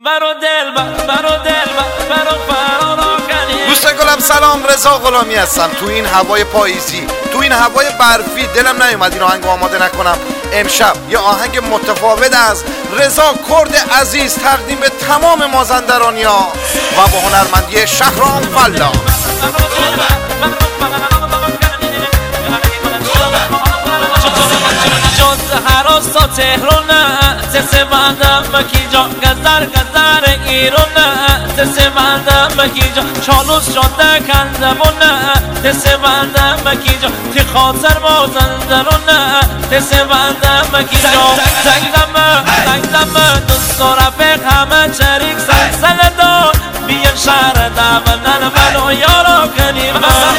دوست گلم سلام، رضا غلامی هستم. تو این هوای پاییزی، تو این هوای برفی دلم نیومد این آهنگ آماده نکنم. امشب یه آهنگ متفاوت از رضا کرد عزیز تقدیم به تمام مازندرانیا و با هنرمندی شهرام فلا. هراستا تهرونه تسه بندم کی جا گذر گذر ایرونه تسه بندم کی جا چالوس شده کندبونه تسه بندم کی جا تی خاطر مازندرونه تسه بندم کی جا زنگدم دوست و رفیق همه چریک سلسله دار بیان شهر دامنن منو یارو کنیم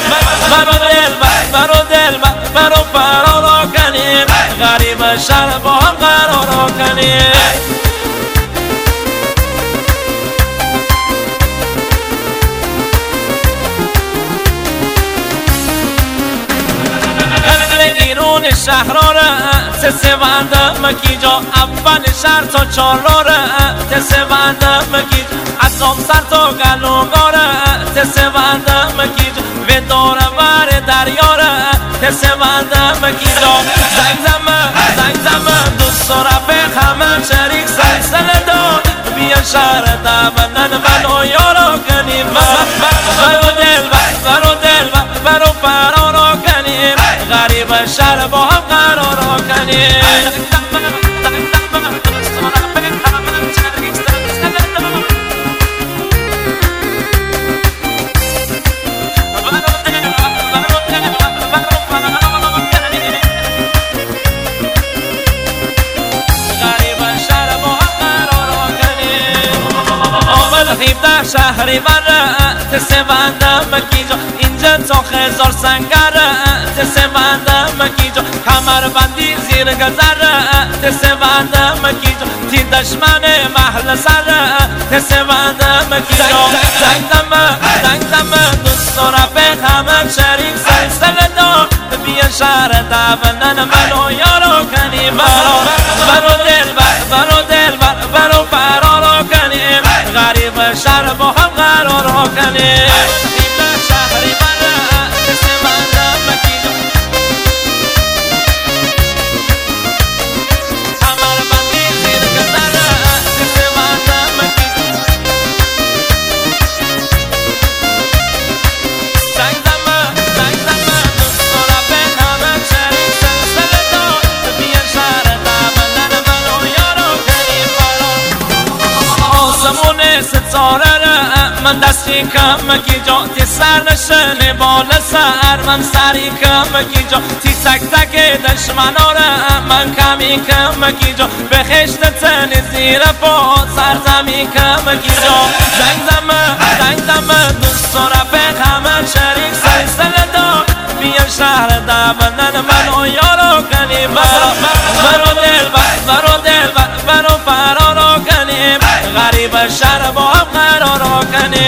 برو دل برو فرارو کنیم غریب شهر با هم قرارو کنیم. ایرون شهراره تسه بندم کی جا اول شهر تا چاراره تسه بندم کی جا عصام سر تا گلوگاره تسه بندم کی جا به دور بر دریاره تسه بندم کی جا زنگزم دوست و رفیق همه شریک سلسله دار بیا شهر دامنن منو یارو کنیم برو دل برو فرارو کنیم غریب شهر با هم قرارو کنیم. شهری بره تسه بندم کی جا اینجا تا خزار سنگره تسه بندم کی جا کمر بندی زیر گذره تسه بندم کی جا تی دشمن محل سره تسه بندم کی جا زنگدم دوست و رفیق همه شریک سلسله دار بیا شهر دامنن منو یارو کنیم برو دل برو فرارو کنیم غریب شهر با هم قرارو کنیم. شهری منه تسه بندم کی جا کمر بندی زیر گذره تسه بندم کی جا زنگدم دوست و رفیق همه شریک سلسله دار بیا شهر دامنن منو یارو کنیم آسمون ستاره من دستی کم کی جا تی سر نشنه بال سر من سری کم کی جا تی تک تک دشمناره من کمی کم کی جا به خشت تن زیر پا سرزمی کم کی جا زنگدم دوست و رفیق همه شریک سلسله دار بیا شهر دامنن منو یارو کنیم برو دل برو فرارو کنیم غریب شهر با هم قرارو کنیم.